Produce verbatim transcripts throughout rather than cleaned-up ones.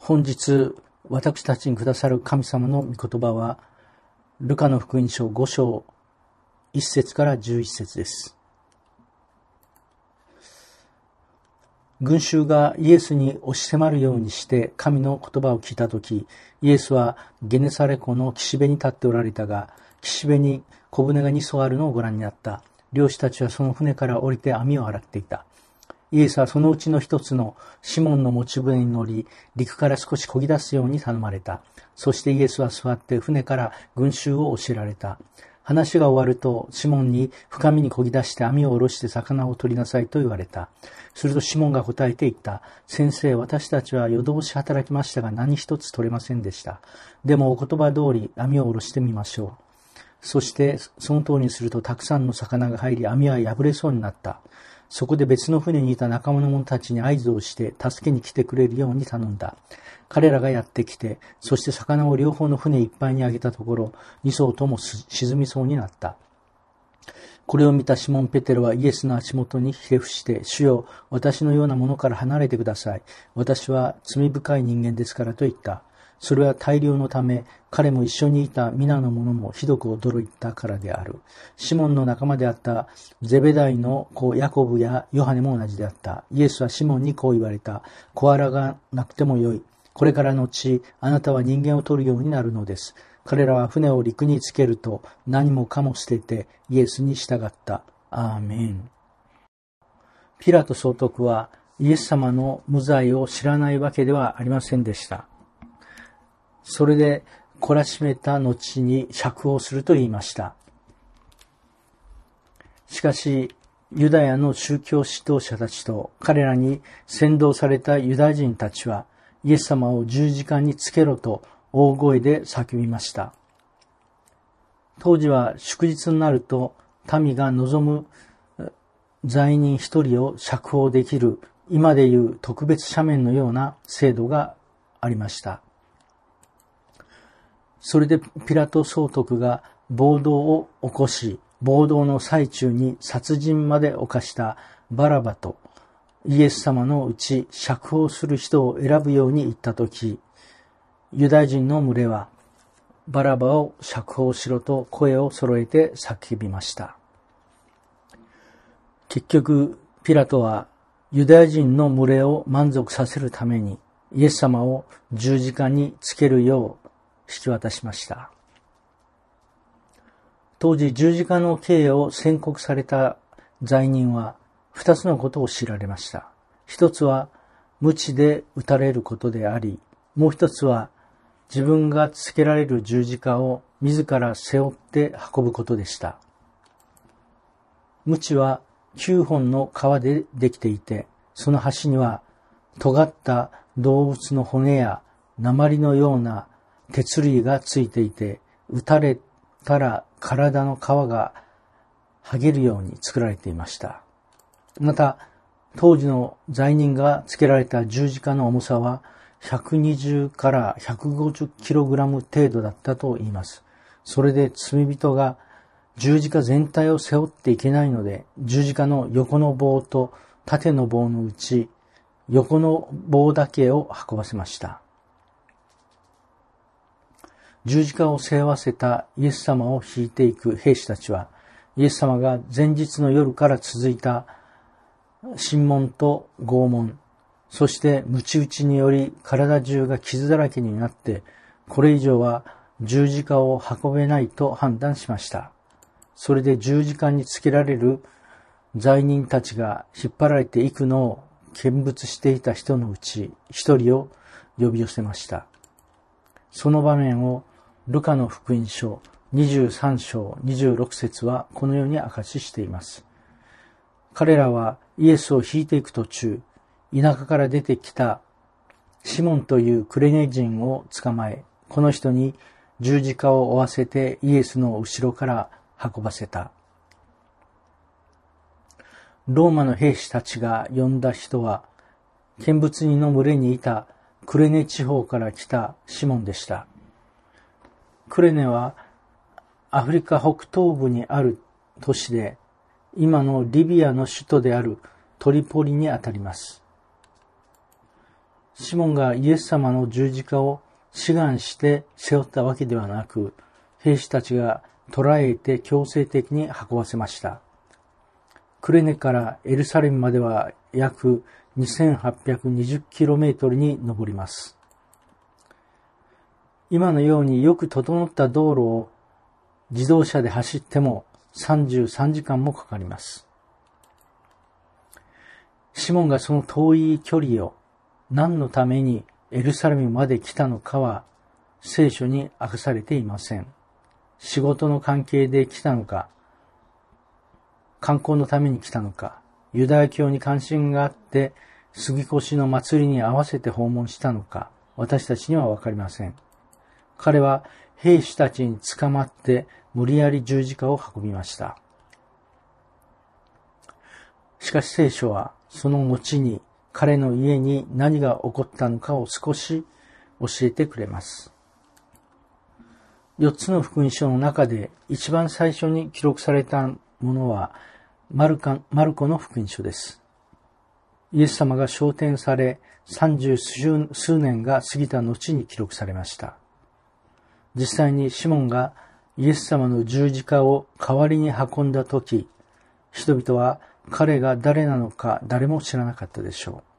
本日私たちにくださる神様の御言葉はルカの福音書ご章いっ節からじゅういち節です。群衆がイエスに押し迫るようにして神の言葉を聞いたとき、イエスはゲネサレ湖の岸辺に立っておられたが、岸辺に小舟がに艘あるのをご覧になった。漁師たちはその船から降りて網を洗っていた。イエスはそのうちの一つのシモンの持ち船に乗り、陸から少し漕ぎ出すように頼まれた。そしてイエスは座って船から群衆を教えられた。話が終わると、シモンに深みに漕ぎ出して網を下ろして魚を取りなさいと言われた。するとシモンが答えて言った。先生、私たちは夜通し働きましたが何一つ取れませんでした。でもお言葉通り網を下ろしてみましょう。そしてその通りにするとたくさんの魚が入り、網は破れそうになった。そこで別の船にいた仲間の者たちに合図をして助けに来てくれるように頼んだ。彼らがやってきて、そして魚を両方の船いっぱいにあげたところ、二艘とも沈みそうになった。これを見たシモン・ペテロはイエスの足元にひれ伏して、主よ、私のようなものから離れてください。私は罪深い人間ですからと言った。それは大量のため、彼も一緒にいた皆の者もひどく驚いたからである。シモンの仲間であったゼベダイの子ヤコブやヨハネも同じであった。イエスはシモンにこう言われた。小腹がなくてもよい。これからの後、あなたは人間を取るようになるのです。彼らは船を陸につけると何もかも捨ててイエスに従った。アーメン。ピラト総督はイエス様の無罪を知らないわけではありませんでした。それで懲らしめた後に釈放すると言いました。しかし、ユダヤの宗教指導者たちと彼らに扇動されたユダヤ人たちはイエス様を十字架につけろと大声で叫びました。当時は祝日になると民が望む罪人一人を釈放できる今でいう特別赦免のような制度がありました。それでピラト総督が暴動を起こし、暴動の最中に殺人まで犯したバラバとイエス様のうち釈放する人を選ぶように言ったとき、ユダヤ人の群れはバラバを釈放しろと声を揃えて叫びました。結局、ピラトはユダヤ人の群れを満足させるためにイエス様を十字架につけるよう引き渡しました。当時十字架の刑を宣告された罪人は二つのことを知られました。一つは鞭で打たれることであり、もう一つは自分がつけられる十字架を自ら背負って運ぶことでした。鞭は九本の皮でできていて、その端には尖った動物の骨や鉛のような鉄類がついていて、打たれたら体の皮が剥げるように作られていました。また、当時の罪人がつけられた十字架の重さはひゃくにじゅうからひゃくごじゅっキログラム程度だったと言います。それで罪人が十字架全体を背負っていけないので、十字架の横の棒と縦の棒のうち、横の棒だけを運ばせました。十字架を背負わせたイエス様を引いていく兵士たちは、イエス様が前日の夜から続いた審問と拷問、そして鞭打ちにより体中が傷だらけになって、これ以上は十字架を運べないと判断しました。それで十字架につけられる罪人たちが引っ張られていくのを見物していた人のうち一人を呼び寄せました。その場面をルカの福音書にじゅうさん章にじゅうろく節はこのように明かししています。彼らはイエスを引いていく途中、田舎から出てきたシモンというクレネ人を捕まえ、この人に十字架を負わせてイエスの後ろから運ばせた。ローマの兵士たちが呼んだ人は、見物人の群れにいたクレネ地方から来たシモンでした。クレネはアフリカ北東部にある都市で、今のリビアの首都であるトリポリにあたります。 シモンがイエス様の十字架を志願して背負ったわけではなく、兵士たちが捕らえて強制的に運ばせました。クレネからエルサレムまでは約にせんはっぴゃくにじゅっキロメートルに上ります。今のようによく整った道路を自動車で走ってもさんじゅうさんじかんもかかります。シモンがその遠い距離を何のためにエルサレムまで来たのかは聖書に明かされていません。仕事の関係で来たのか、観光のために来たのか、ユダヤ教に関心があって杉越の祭りに合わせて訪問したのか、私たちにはわかりません。彼は兵士たちに捕まって無理やり十字架を運びました。しかし聖書はその後に彼の家に何が起こったのかを少し教えてくれます。よっつの福音書の中で一番最初に記録されたものはマルカ、マルコの福音書です。イエス様が昇天され三十数年が過ぎた後に記録されました。実際にシモンがイエス様の十字架を代わりに運んだとき、人々は彼が誰なのか誰も知らなかったでしょ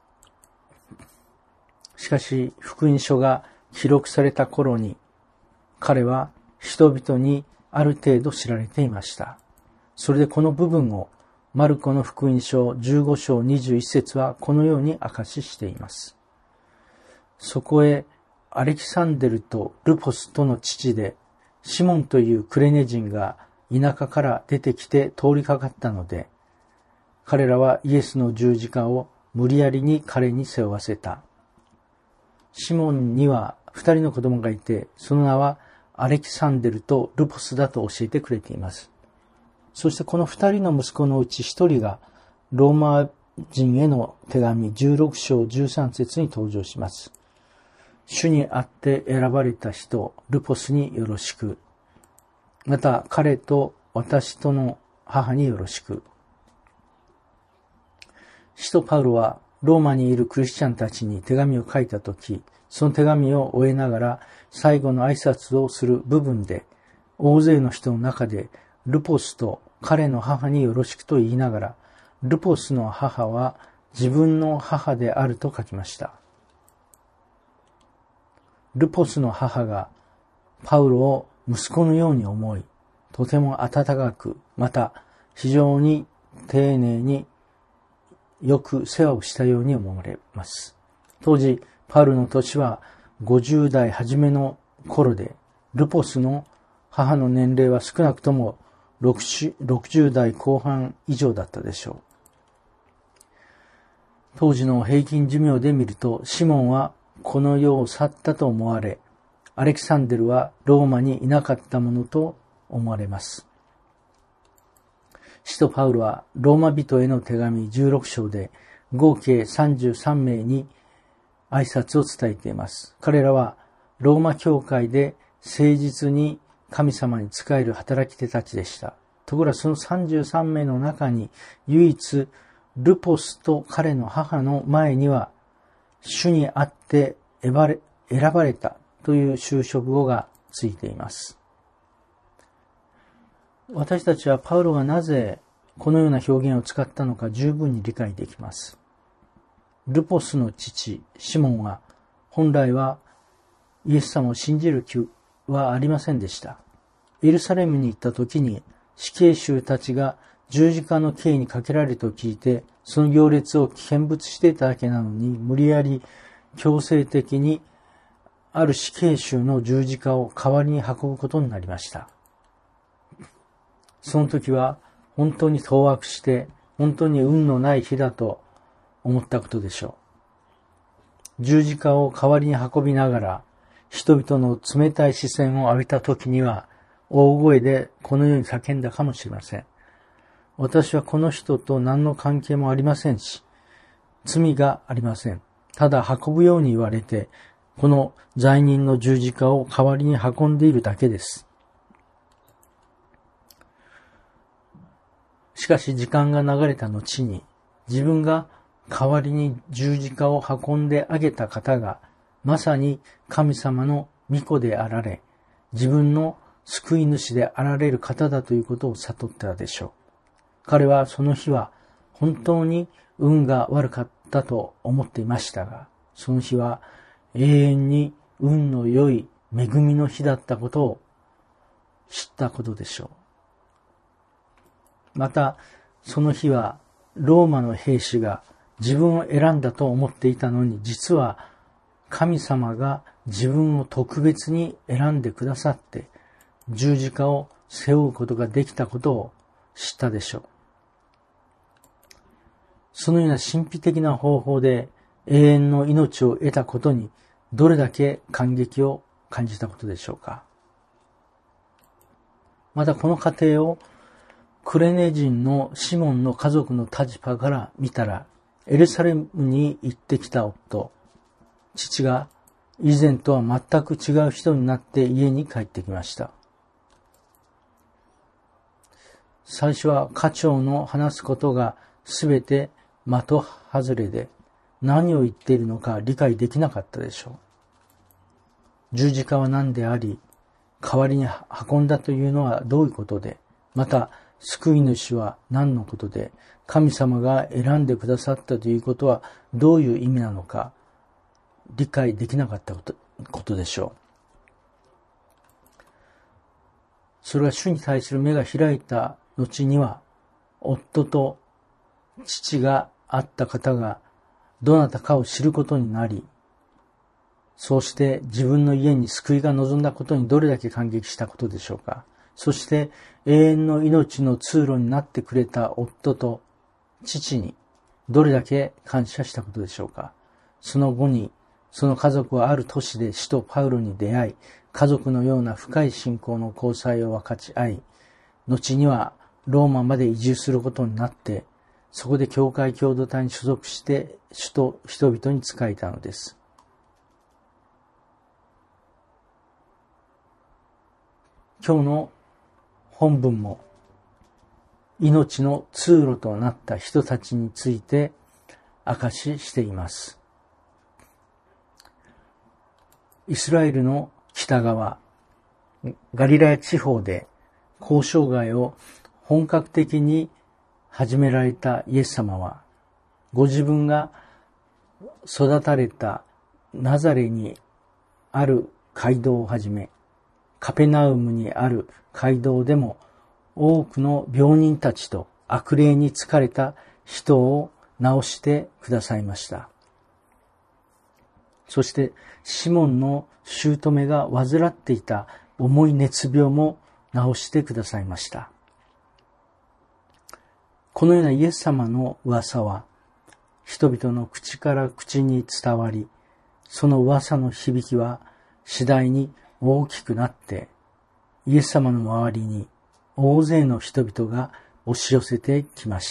う。しかし福音書が記録された頃に彼は人々にある程度知られていました。それでこの部分をマルコの福音書じゅうごしょうにじゅういちせつはこのように明かししています。そこへアレキサンデルとルポスとの父でシモンというクレネ人が田舎から出てきて通りかかったので、彼らはイエスの十字架を無理やりに彼に背負わせた。シモンには二人の子供がいて、その名はアレキサンデルとルポスだと教えてくれています。そしてこの二人の息子のうち一人がローマ人への手紙じゅうろくしょうじゅうさんせつに登場します。主にあって選ばれた人、ルポスによろしく。また彼と私との母によろしく。使徒パウロはローマにいるクリスチャンたちに手紙を書いたとき、その手紙を終えながら最後の挨拶をする部分で、大勢の人の中でルポスと彼の母によろしくと言いながら、ルポスの母は自分の母であると書きました。ルポスの母がパウロを息子のように思い、とても温かく、また非常に丁寧によく世話をしたように思われます。当時、パウロの年はごじゅうだい初めの頃で、ルポスの母の年齢は少なくともろくじゅうだいこう半以上だったでしょう。当時の平均寿命で見ると、シモンはこの世を去ったと思われ、アレキサンデルはローマにいなかったものと思われます。使徒パウロはローマ人への手紙じゅうろくしょうで合計さんじゅうさんめいに挨拶を伝えています。彼らはローマ教会で誠実に神様に仕える働き手たちでした。ところがそのさんじゅうさんめいの中に唯一ルポスと彼の母の前には主にあって選ばれ、選ばれたという修飾語がついています。私たちはパウロがなぜこのような表現を使ったのか十分に理解できます。ルポスの父、シモンは本来はイエス様を信じる気はありませんでした。エルサレムに行った時に死刑囚たちが十字架の刑にかけられると聞いて、その行列を見物していただけなのに、無理やり強制的にある死刑囚の十字架を代わりに運ぶことになりました。その時は本当に当惑して、本当に運のない日だと思ったことでしょう。十字架を代わりに運びながら、人々の冷たい視線を浴びた時には、大声でこのように叫んだかもしれません。私はこの人と何の関係もありませんし、罪がありません。ただ運ぶように言われて、この罪人の十字架を代わりに運んでいるだけです。しかし時間が流れた後に、自分が代わりに十字架を運んであげた方が、まさに神様の御子であられ、自分の救い主であられる方だということを悟ったでしょう。彼はその日は本当に運が悪かったと思っていましたが、その日は永遠に運の良い恵みの日だったことを知ったことでしょう。また、その日はローマの兵士が自分を選んだと思っていたのに、実は神様が自分を特別に選んでくださって十字架を背負うことができたことを知ったでしょう。そのような神秘的な方法で永遠の命を得たことにどれだけ感激を感じたことでしょうか。またこの過程をクレネ人のシモンの家族の立場から見たら、エルサレムに行ってきた夫、父が以前とは全く違う人になって家に帰ってきました。最初は家長の話すことがすべて的外れで、何を言っているのか理解できなかったでしょう。十字架は何であり、代わりに運んだというのはどういうことで、また救い主は何のことで、神様が選んでくださったということはどういう意味なのか理解できなかったこと、ことでしょう。それは主に対する目が開いた後には、夫と父が会った方がどなたかを知ることになり、そうして自分の家に救いが望んだことにどれだけ感激したことでしょうか。そして永遠の命の通路になってくれた夫と父にどれだけ感謝したことでしょうか。その後にその家族はある都市で使徒パウロに出会い、家族のような深い信仰の交際を分かち合い、後にはローマまで移住することになって、そこで教会共同体に所属して主と人々に仕えたのです。今日の本文も命の通路となった人たちについて証ししています。イスラエルの北側、ガリラヤ地方で交渉外を本格的に始められたイエス様は、ご自分が育たれたナザレにある街道をはじめ、カペナウムにある街道でも多くの病人たちと悪霊に疲れた人を治してくださいました。そしてシモンの姑が患っていた重い熱病も治してくださいました。このようなイエス様の噂は人々の口から口に伝わり、その噂の響きは次第に大きくなって、イエス様の周りに大勢の人々が押し寄せてきました。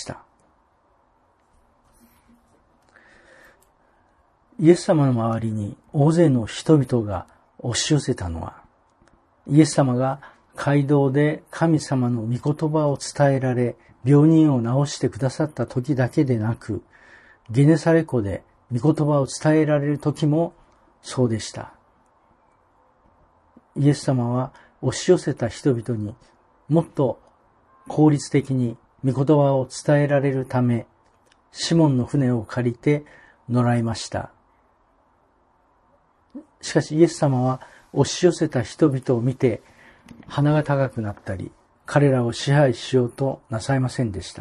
イエス様の周りに大勢の人々が押し寄せたのは、イエス様が街道で神様の御言葉を伝えられ、病人を治してくださった時だけでなく、ゲネサレ湖で御言葉を伝えられる時もそうでした。イエス様は押し寄せた人々にもっと効率的に御言葉を伝えられるため、シモンの船を借りて乗られました。しかしイエス様は押し寄せた人々を見て鼻が高くなったり、彼らを支配しようとなさいませんでした。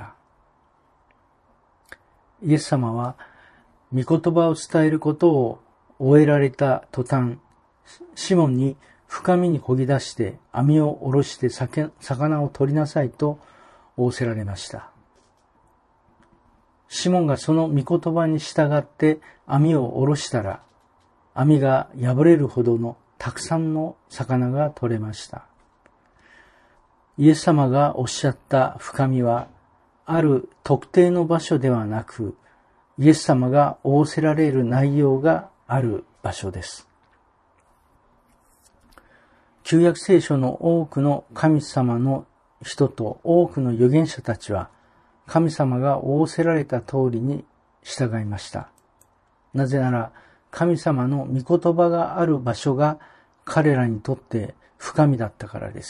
イエス様は御言葉を伝えることを終えられた途端、シモンに深みに漕ぎ出して網を下ろして魚を取りなさいと仰せられました。シモンがその御言葉に従って網を下ろしたら、網が破れるほどのたくさんの魚が取れました。イエス様がおっしゃった深みは、ある特定の場所ではなく、イエス様が仰せられる内容がある場所です。旧約聖書の多くの神様の人と多くの預言者たちは、神様が仰せられた通りに従いました。なぜなら、神様の御言葉がある場所が彼らにとって深みだったからです。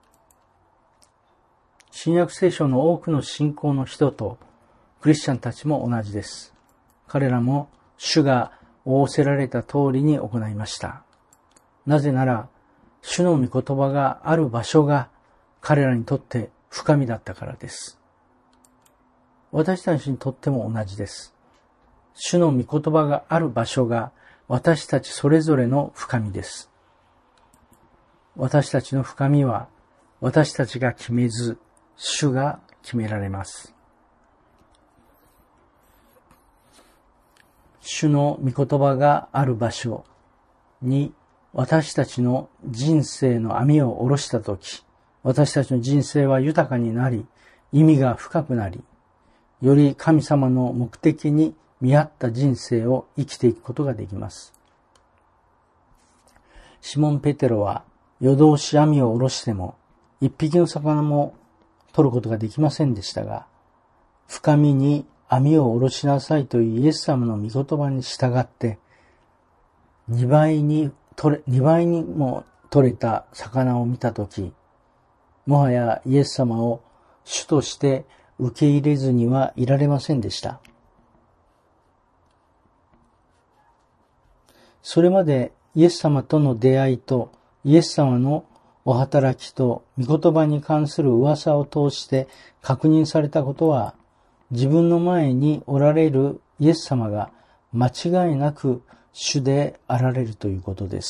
新約聖書の多くの信仰の人とクリスチャンたちも同じです。彼らも主が仰せられた通りに行いました。なぜなら、主の御言葉がある場所が彼らにとって深みだったからです。私たちにとっても同じです。主の御言葉がある場所が私たちそれぞれの深みです。私たちの深みは私たちが決めず、主が決められます。主の御言葉がある場所に私たちの人生の網を下ろしたとき、私たちの人生は豊かになり、意味が深くなり、より神様の目的に見合った人生を生きていくことができます。シモン・ペテロは夜通し網を下ろしても一匹の魚も取ることができませんでしたが、深みに網を下ろしなさいというイエス様の御言葉に従って二倍に取れ、二倍にも取れた魚を見たとき、もはやイエス様を主として受け入れずにはいられませんでした。それまでイエス様との出会いとイエス様のお働きと御言葉に関する噂を通して確認されたことは、自分の前におられるイエス様が間違いなく主であられるということです。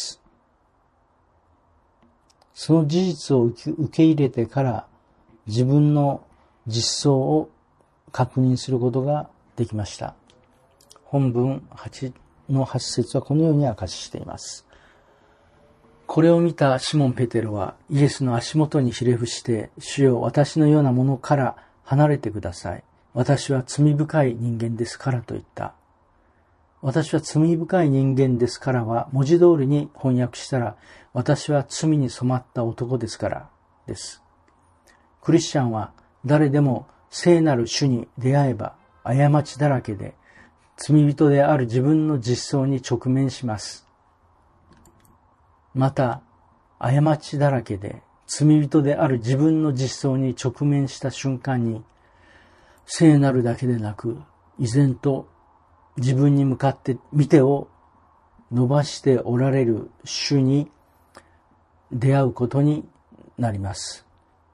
その事実を受け入れてから自分の実相を確認することができました。本文はちのはち節はこのように明かししています。これを見たシモン・ペテロはイエスの足元にひれ伏して、主よ、私のようなものから離れてください。私は罪深い人間ですからと言った。私は罪深い人間ですからは文字通りに翻訳したら、私は罪に染まった男ですからです。クリスチャンは誰でも聖なる主に出会えば過ちだらけで罪人である自分の実相に直面します。また、過ちだらけで罪人である自分の実相に直面した瞬間に、聖なるだけでなく、依然と自分に向かって御手を伸ばしておられる主に出会うことになります。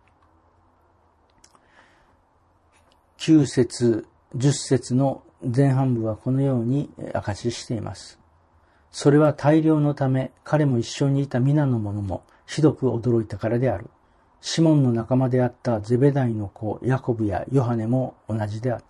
きゅう節、じゅっ節の前半部はこのように明かししています。それは大量のため、彼も一緒にいた皆の者もひどく驚いたからである。シモンの仲間であったゼベダイの子ヤコブやヨハネも同じであった。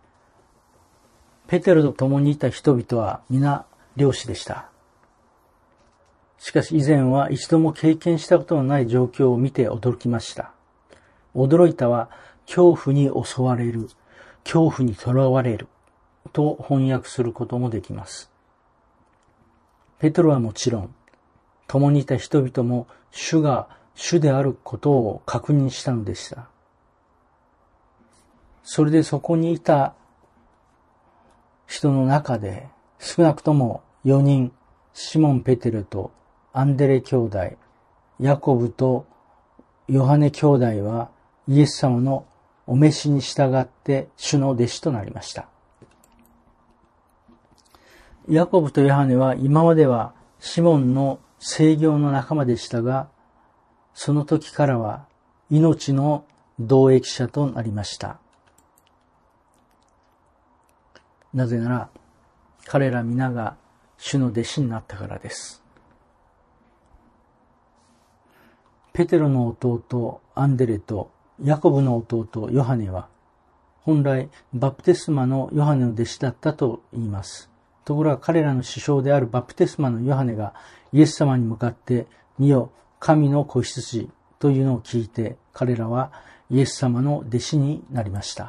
ペテロと共にいた人々は皆漁師でした。しかし以前は一度も経験したことのない状況を見て驚きました。驚いたは恐怖に襲われる、恐怖に囚われると翻訳することもできます。ペテロはもちろん、共にいた人々も主が主であることを確認したのでした。それでそこにいた人の中で少なくともよにん、シモン・ペテロとアンデレ兄弟、ヤコブとヨハネ兄弟はイエス様のお召しに従って主の弟子となりました。ヤコブとヨハネは今まではシモンの正行の仲間でしたが、その時からは命の同益者となりました。なぜなら彼ら皆が主の弟子になったからです。ペテロの弟アンデレとヤコブの弟ヨハネは本来バプテスマのヨハネの弟子だったと言います。ところが彼らの師匠であるバプテスマのヨハネがイエス様に向かって見よ神の子羊というのを聞いて、彼らはイエス様の弟子になりました。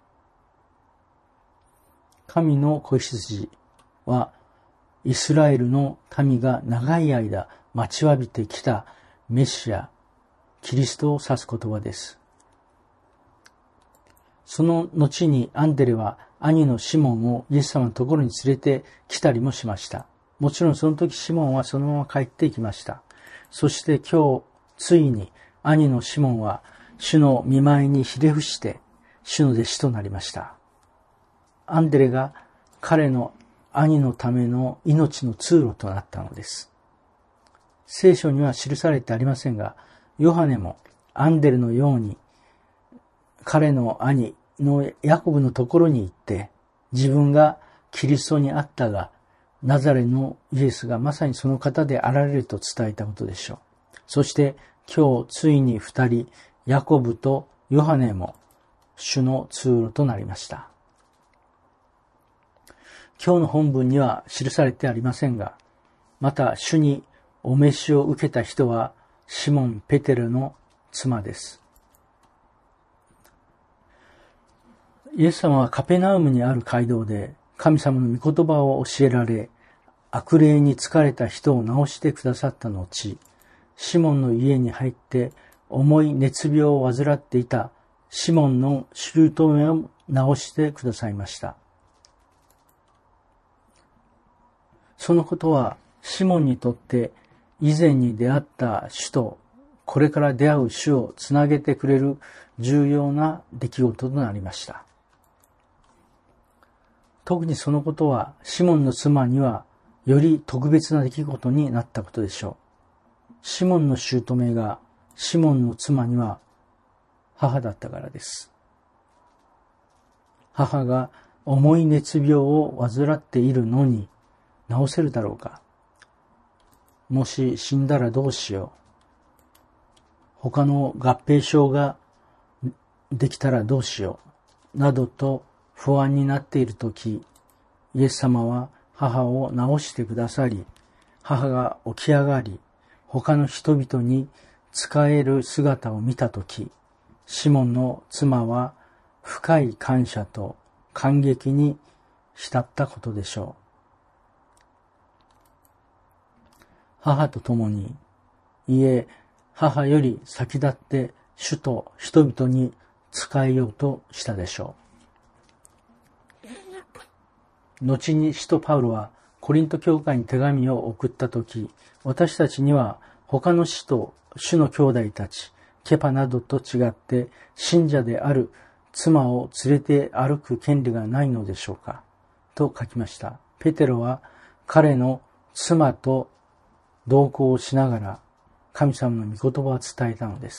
神の子羊はイスラエルの民が長い間待ちわびてきたメシア、キリストを指す言葉です。その後にアンデレは兄のシモンをイエス様のところに連れてきたりもしました。もちろんその時シモンはそのまま帰っていきました。そして今日ついに兄のシモンは主の御前にひれ伏して主の弟子となりました。アンデレが彼の兄のための命の通路となったのです。聖書には記されてありませんが、ヨハネもアンデレのように彼の兄のヤコブのところに行って自分がキリストにあったがナザレのイエスがまさにその方であられると伝えたことでしょう。そして今日ついに二人ヤコブとヨハネも主の通路となりました。今日の本文には記されてありませんが、また主にお召しを受けた人はシモン・ペテロの妻です。イエス様はカペナウムにある街道で神様の御言葉を教えられ、悪霊に疲れた人を治してくださった後、シモンの家に入って重い熱病を患っていたシモンの姑を治してくださいました。そのことはシモンにとって以前に出会った主とこれから出会う主をつなげてくれる重要な出来事となりました。特にそのことはシモンの妻にはより特別な出来事になったことでしょう。シモンの姑がシモンの妻には母だったからです。母が重い熱病を患っているのに治せるだろうか。もし死んだらどうしよう。他の合併症ができたらどうしよう。などと不安になっているとき、イエス様は母を治してくださり、母が起き上がり、他の人々に仕える姿を見たとき、シモンの妻は深い感謝と感激に浸ったことでしょう。母と共に、いえ、母より先立って主と人々に仕えようとしたでしょう。後に使徒パウロはコリント教会に手紙を送ったとき、私たちには他の使徒、主の兄弟たち、ケパなどと違って信者である妻を連れて歩く権利がないのでしょうかと書きました。ペテロは彼の妻と同行をしながら神様の御言葉を伝えたのです。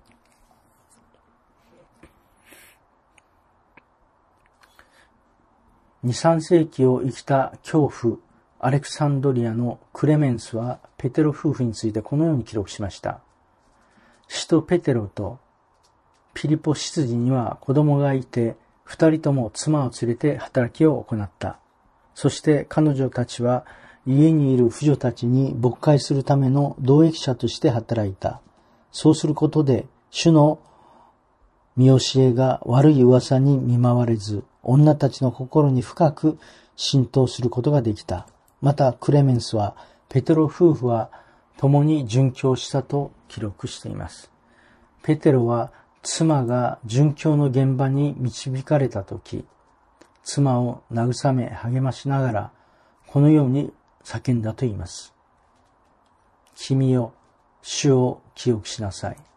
に、さん世紀を生きた教父アレクサンドリアのクレメンスはペテロ夫婦についてこのように記録しました。使徒ペテロとピリポ執事には子供がいて、二人とも妻を連れて働きを行った。そして彼女たちは家にいる婦女たちに牧会するための同益者として働いた。そうすることで主の見教えが悪い噂に見舞われず、女たちの心に深く浸透することができた。またクレメンスはペテロ夫婦は共に殉教したと記録しています。ペテロは妻が殉教の現場に導かれたとき、妻を慰め励ましながらこのように叫んだと言います。君よ、主を記憶しなさい。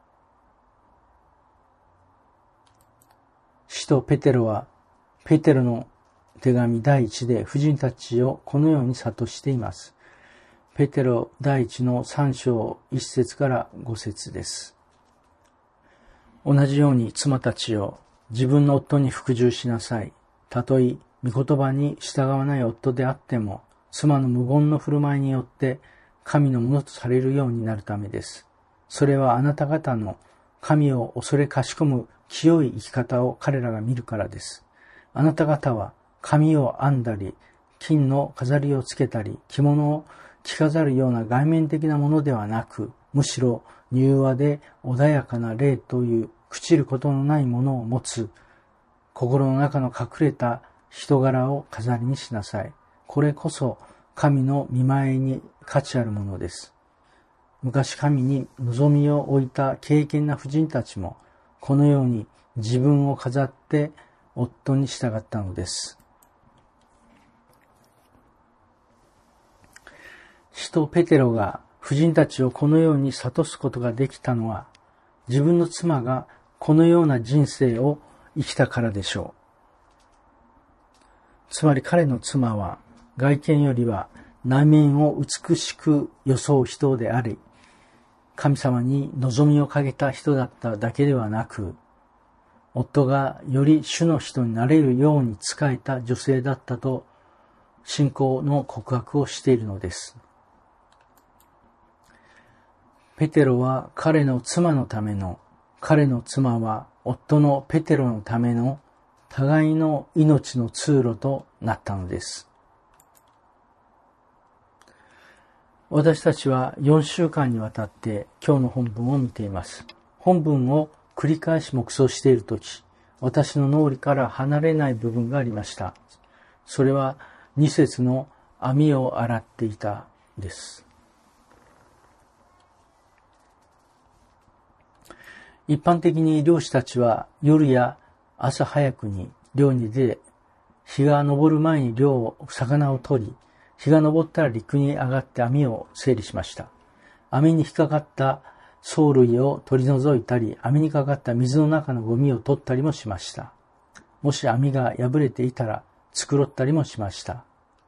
使徒ペテロはペテロの手紙第一で婦人たちをこのように諭しています。ペテロ第一の三章一節から五節です。同じように妻たちを自分の夫に服従しなさい。たとえ御言葉に従わない夫であっても、妻の無言の振る舞いによって神のものとされるようになるためです。それはあなた方の神を恐れかしこむ清い生き方を彼らが見るからです。あなた方は髪を編んだり、金の飾りをつけたり、着物を着飾るような外面的なものではなく、むしろ柔和で穏やかな霊という朽ちることのないものを持つ、心の中の隠れた人柄を飾りにしなさい。これこそ神の御前に価値あるものです。昔神に望みを置いた敬虔な婦人たちも、このように自分を飾って夫に従ったのです。使徒ペテロが婦人たちをこのように諭すことができたのは、自分の妻がこのような人生を生きたからでしょう。つまり彼の妻は外見よりは内面を美しく装う人であり、神様に望みをかけた人だっただけではなく、夫がより主の人になれるように仕えた女性だったと信仰の告白をしているのです。ペテロは彼の妻のための、彼の妻は夫のペテロのための互いの命の通路となったのです。私たちはよんしゅうかんにわたって今日の本文を見ています。本文を繰り返し黙想しているとき、私の脳裏から離れない部分がありました。それはに節の網を洗っていたです。一般的に漁師たちは夜や朝早くに漁に出、日が昇る前に漁を、魚を取り、日が昇ったら陸に上がって網を整理しました。網に引っかかった藻類を取り除いたり、網にかかった水の中のゴミを取ったりもしました。もし網が破れていたら繕ったりもしました。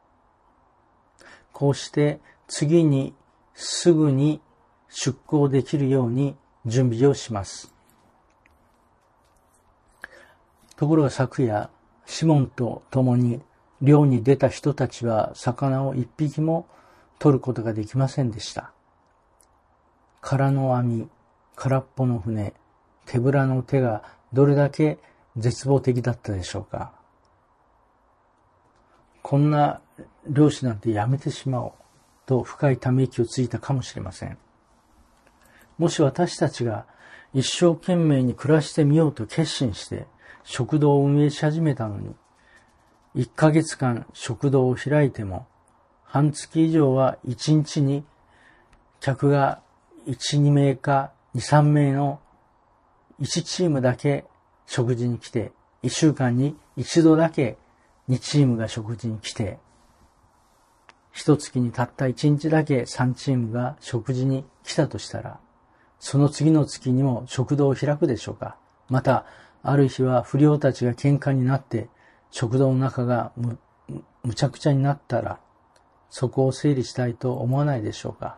こうして次にすぐに出港できるように準備をします。ところが昨夜、シモンと共に漁に出た人たちは魚を一匹も取ることができませんでした。空の網、空っぽの船、手ぶらの手がどれだけ絶望的だったでしょうか。こんな漁師なんてやめてしまおうと深いため息をついたかもしれません。もし私たちが一生懸命に暮らしてみようと決心して食堂を運営し始めたのに、いっかげつかん食堂を開いても、半月以上はいちにちに客がいち、にめいかに、さんめいのいちチームだけ食事に来て、いっしゅうかんに一度だけにチームが食事に来て、一月にたったいちにちだけさんチームが食事に来たとしたら、その次の月にも食堂を開くでしょうか。また、ある日は不良たちが喧嘩になって食堂の中が む, むちゃくちゃになったら、そこを整理したいと思わないでしょうか。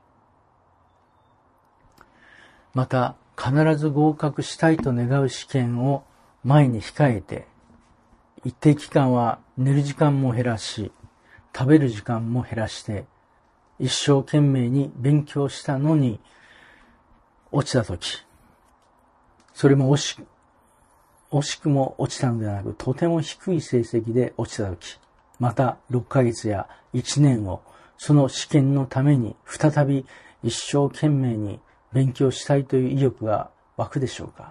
また、必ず合格したいと願う試験を前に控えて、一定期間は寝る時間も減らし、食べる時間も減らして、一生懸命に勉強したのに落ちたとき、それも惜し、惜しくも落ちたのではなく、とても低い成績で落ちたとき、またろっかげつやいちねんをその試験のために再び一生懸命に勉強したいという意欲が湧くでしょうか。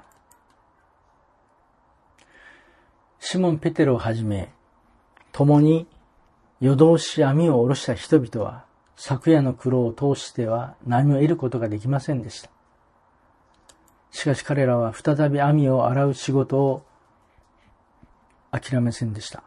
シモン・ペテロをはじめ、共に夜通し網を下ろした人々は、昨夜の苦労を通しては何も得ることができませんでした。しかし彼らは再び網を洗う仕事を諦めませんでした。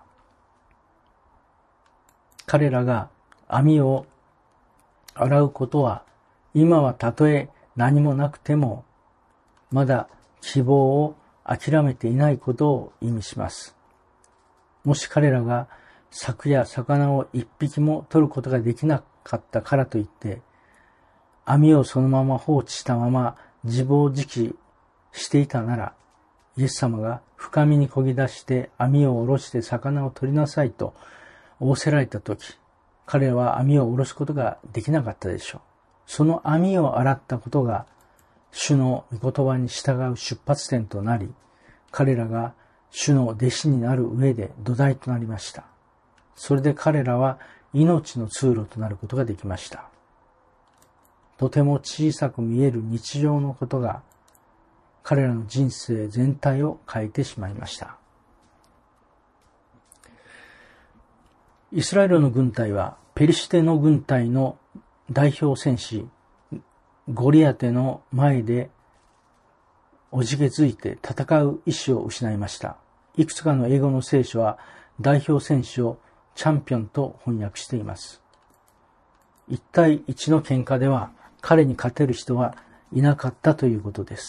彼らが網を洗うことは、今はたとえ何もなくても、まだ希望を諦めていないことを意味します。もし彼らが昨夜魚を一匹も取ることができなかったからといって、網をそのまま放置したまま自暴自棄していたなら、イエス様が深みに漕ぎ出して網を下ろして魚を取りなさいと仰せられたとき、彼らは網を下ろすことができなかったでしょう。その網を洗ったことが主の御言葉に従う出発点となり、彼らが主の弟子になる上で土台となりました。それで彼らは命の通路となることができました。とても小さく見える日常のことが彼らの人生全体を変えてしまいました。イスラエルの軍隊はペリシテの軍隊の代表戦士ゴリアテの前でおじけづいて戦う意志を失いました。 いくつかの英語の聖書は代表選手をチャンピオンと翻訳しています。一対一の喧嘩では彼に勝てる人はいなかったということです。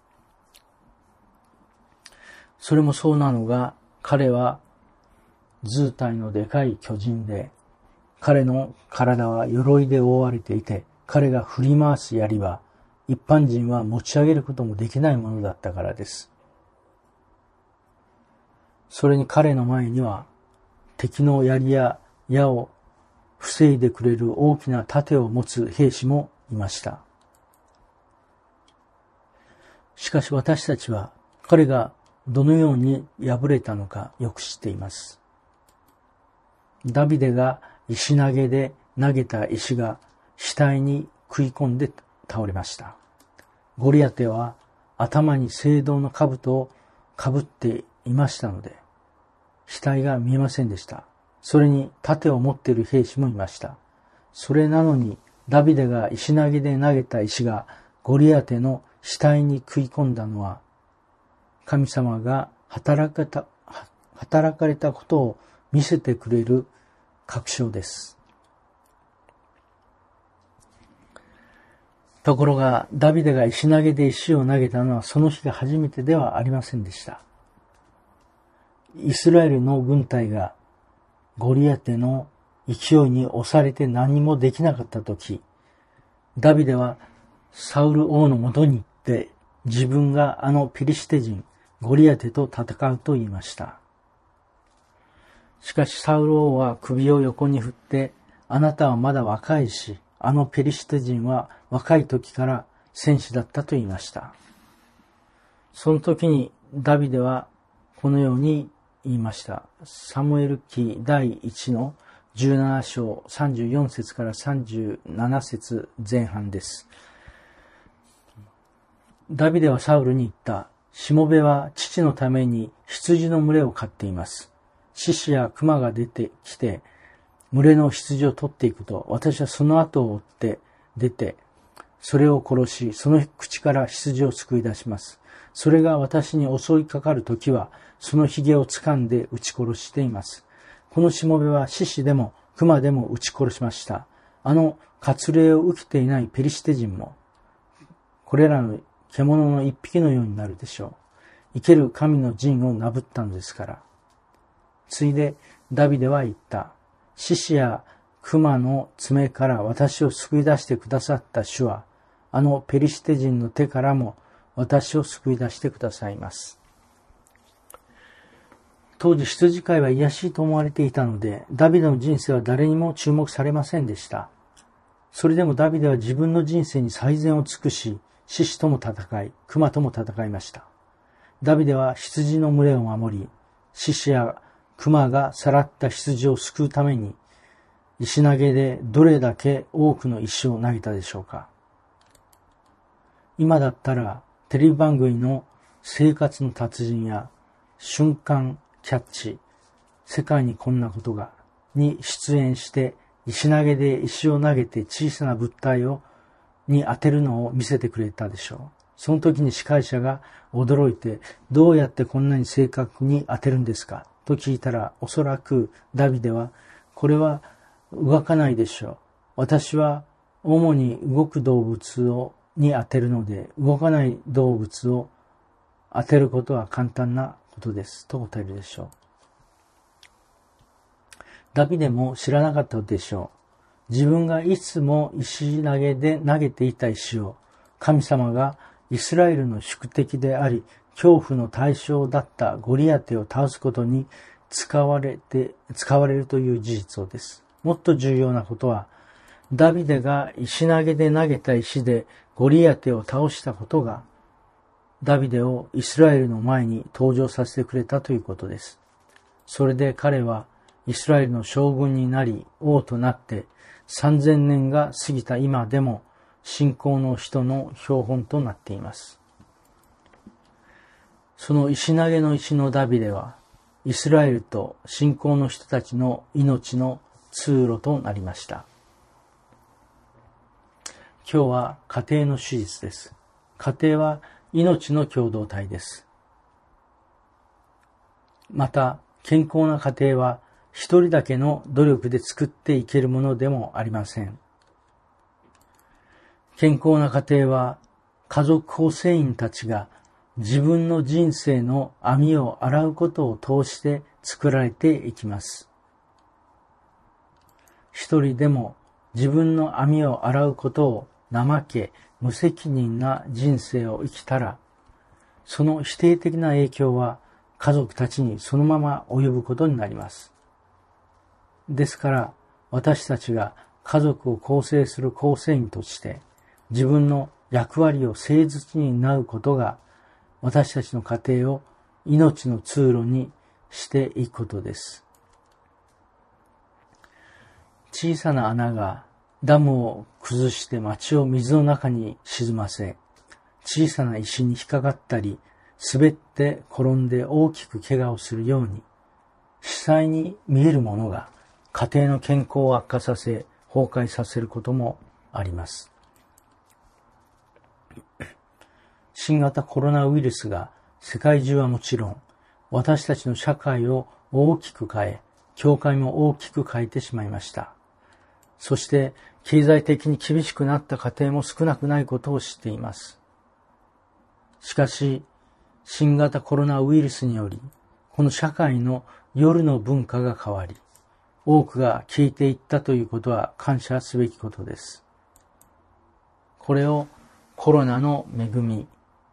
それもそうなのが、彼は図体のでかい巨人で、彼の体は鎧で覆われていて、彼が振り回す槍は一般人は持ち上げることもできないものだったからです。それに彼の前には敵の槍や矢を防いでくれる大きな盾を持つ兵士もいました。しかし私たちは彼がどのように敗れたのかよく知っています。ダビデが石投げで投げた石が額に食い込んで倒れました。ゴリアテは頭に青銅の兜をかぶっていましたので、額が見えませんでした。それに盾を持っている兵士もいました。それなのにダビデが石投げで投げた石がゴリアテの額に食い込んだのは、神様が働かれた、働かれたことを見せてくれる確証です。ところが、ダビデが石投げで石を投げたのはその日が初めてではありませんでした。イスラエルの軍隊がゴリアテの勢いに押されて何もできなかったとき、ダビデはサウル王のもとに行って自分があのペリシテ人ゴリアテと戦うと言いました。しかしサウル王は首を横に振って、あなたはまだ若いし、あのペリシテ人は若い時から戦士だったと言いました。その時にダビデはこのように言いました。サムエル記だいいちのじゅうなな章さんじゅうよん節からさんじゅうなな節前半です。ダビデはサウルに言った。しもべは父のために羊の群れを飼っています。獅子や熊が出てきて群れの羊を取っていくと、私はその後を追って出て、それを殺し、その口から羊を救い出します。それが私に襲いかかるときは、その髭を掴んで撃ち殺しています。このしもべは獅子でも熊でも撃ち殺しました。あの割礼を受けていないペリシテ人も、これらの獣の一匹のようになるでしょう。生ける神の陣をなぶったのですから。ついでダビデは言った。獅子や熊の爪から私を救い出してくださった主は、あのペリシテ人の手からも私を救い出してくださいます。当時羊飼いは卑しいと思われていたので、ダビデの人生は誰にも注目されませんでした。それでもダビデは自分の人生に最善を尽くし、獅子とも戦い、熊とも戦いました。ダビデは羊の群れを守り、獅子や熊がさらった羊を救うために、石投げでどれだけ多くの石を投げたでしょうか。今だったらテレビ番組の生活の達人や瞬間キャッチ、世界にこんなことがに出演して石投げで石を投げて小さな物体をに当てるのを見せてくれたでしょう。その時に司会者が驚いて、どうやってこんなに正確に当てるんですかと聞いたら、おそらくダビデは、これは動かないでしょう。私は主に動く動物をに当てるので、動かない動物を当てることは簡単なことです。と答えるでしょう。ダビデも知らなかったでしょう。自分がいつも石投げで投げていた石を、神様がイスラエルの宿敵であり、恐怖の対象だったゴリアテを倒すことに使われて、使われるという事実をです。もっと重要なことは、ダビデが石投げで投げた石でゴリアテを倒したことが、ダビデをイスラエルの前に登場させてくれたということです。それで彼はイスラエルの将軍になり、王となってさんぜんねんが過ぎた今でも信仰の人の標本となっています。その石投げの石のダビデは、イスラエルと信仰の人たちの命の通路となりました。今日は家庭の手術です。家庭は命の共同体です。 また、健康な家庭は一人だけの努力で作っていけるものでもありません。健康な家庭は家族構成員たちが自分の人生の網を洗うことを通して作られていきます。一人でも自分の網を洗うことを怠け、無責任な人生を生きたら、その否定的な影響は家族たちにそのまま及ぶことになります。ですから私たちが家族を構成する構成員として自分の役割を誠実に担うことが私たちの家庭を命の通路にしていくことです。小さな穴がダムを崩して町を水の中に沈ませ、小さな石に引っかかったり、滑って転んで大きく怪我をするように、司祭に見えるものが家庭の健康を悪化させ、崩壊させることもあります。新型コロナウイルスが世界中はもちろん、私たちの社会を大きく変え、教会も大きく変えてしまいました。そして、経済的に厳しくなった家庭も少なくないことを知っています。しかし、新型コロナウイルスにより、この社会の夜の文化が変わり、多くが消えていったということは感謝すべきことです。これをコロナの恵み、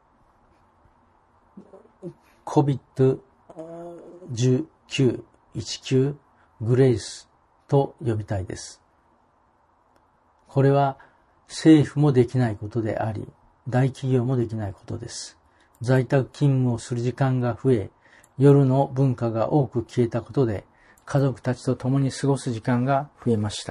コビッドじゅうきゅう じゅうきゅう グレイスと呼びたいです。これは政府もできないことであり、大企業もできないことです。在宅勤務をする時間が増え、夜の文化が多く消えたことで、家族たちと共に過ごす時間が増えました。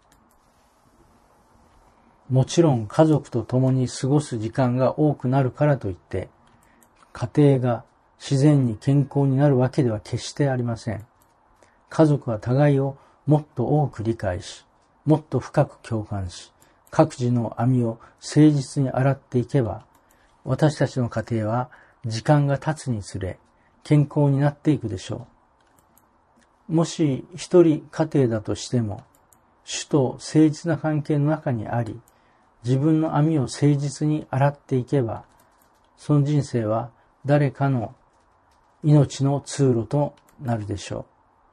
もちろん家族と共に過ごす時間が多くなるからといって、家庭が自然に健康になるわけでは決してありません。家族は互いをもっと多く理解し、もっと深く共感し、各自の網を誠実に洗っていけば、私たちの家庭は時間が経つにつれ、健康になっていくでしょう。もし一人家庭だとしても、主と誠実な関係の中にあり、自分の網を誠実に洗っていけば、その人生は誰かの命の通路となるでしょう。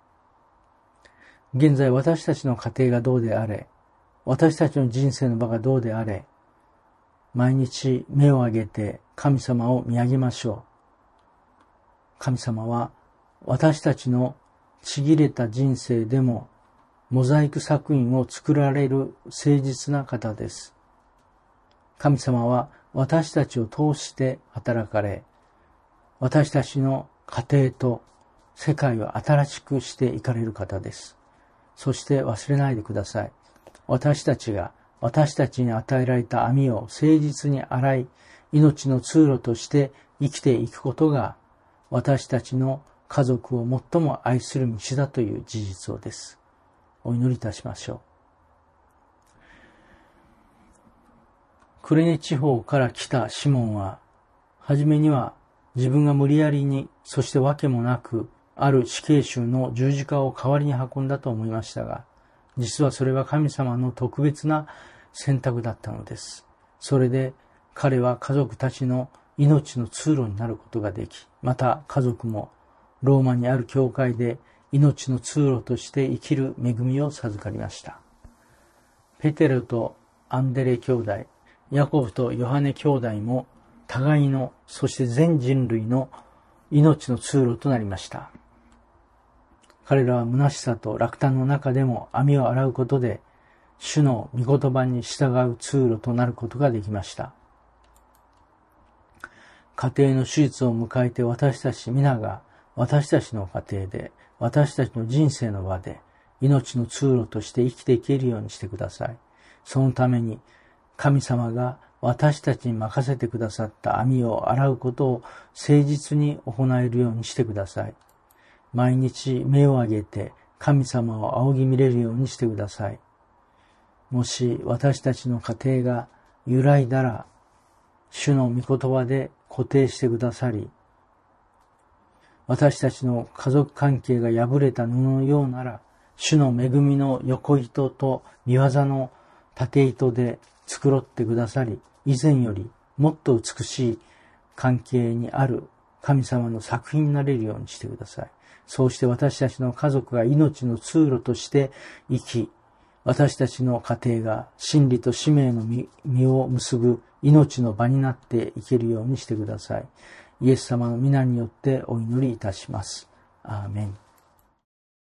現在私たちの家庭がどうであれ、私たちの人生の場がどうであれ、毎日目を上げて神様を見上げましょう。神様は私たちのちぎれた人生でもモザイク作品を作られる誠実な方です。神様は私たちを通して働かれ、私たちの家庭と世界を新しくしていかれる方です。そして忘れないでください。私たちが私たちに与えられた網を誠実に洗い、命の通路として生きていくことが私たちの家族を最も愛する道だという事実をです。お祈りいたしましょう。クレネ地方から来たシモンは、はじめには自分が無理やりに、そして訳もなく、ある死刑囚の十字架を代わりに運んだと思いましたが、実はそれは神様の特別な選択だったのです。それで彼は家族たちの命の通路になることができ、また家族もローマにある教会で命の通路として生きる恵みを授かりました。ペテロとアンデレ兄弟、ヤコブとヨハネ兄弟も互いの、そして全人類の命の通路となりました。彼らは虚しさと落胆の中でも網を洗うことで、主の御言葉に従う通路となることができました。家庭の手術を迎えて私たち皆が私たちの家庭で、私たちの人生の場で命の通路として生きていけるようにしてください。そのために神様が私たちに任せてくださった網を洗うことを誠実に行えるようにしてください。毎日目を上げて神様を仰ぎ見れるようにしてください。もし私たちの家庭が揺らいだら、主の御言葉で固定してくださり、 私たちの家族関係が破れた布のようなら、主の恵みの横糸と御業の縦糸で繕ってくださり、以前よりもっと美しい関係にある神様の作品になれるようにしてください。そうして私たちの家族が命の通路として生き、私たちの家庭が真理と使命の実を結ぶ命の場になっていけるようにしてください。イエス様の皆によってお祈りいたします。アーメン。